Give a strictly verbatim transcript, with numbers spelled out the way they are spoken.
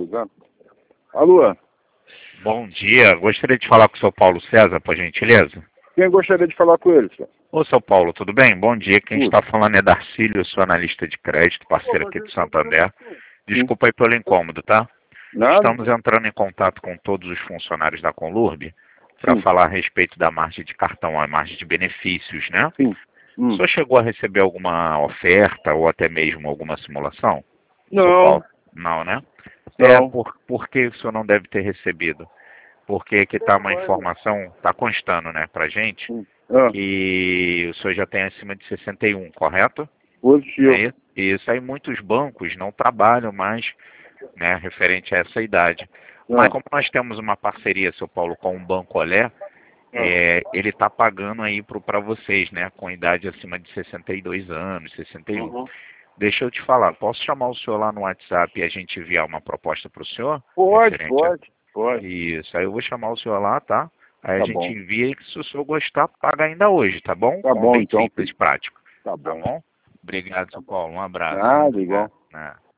ligando. Alô? Bom dia, gostaria de falar com o seu Paulo César, por gentileza. Quem gostaria de falar com ele, senhor? Ô, seu Paulo, tudo bem? Bom dia, quem Tudo. está falando é Darcílio, eu sou analista de crédito, parceiro aqui do Santander. Desculpa aí pelo incômodo, tá? Nada? Estamos entrando em contato com todos os funcionários da Conlurb para Sim. falar a respeito da margem de cartão, a margem de benefícios, né? Sim. Hum. O senhor chegou a receber alguma oferta ou até mesmo alguma simulação? Seu Não, Paulo? Não, né? É, não. por, por que o senhor não deve ter recebido? Porque aqui está uma informação, está constando, né, pra gente, Hum. Ah, que o senhor já tem acima de sessenta e um, correto? positivo. É isso? Isso aí muitos bancos não trabalham mais, né, referente a essa idade. Mas Ah, como nós temos uma parceria, seu Paulo, com o Banco Olé, ah. é, ele está pagando aí para vocês, né, com idade acima de sessenta e dois anos, sessenta e um. Uhum. Deixa eu te falar, posso chamar o senhor lá no WhatsApp e a gente enviar uma proposta para o senhor? Pode, Referente a... pode, pode. Isso, aí eu vou chamar o senhor lá, tá? Aí a Tá gente bom. envia e que se o senhor gostar, paga ainda hoje, tá bom? Tá bom, Convite então. simples, prático. Tá Tá bom. bom? Obrigado, seu Paulo. Um abraço, hein? Nada, igual. É, é.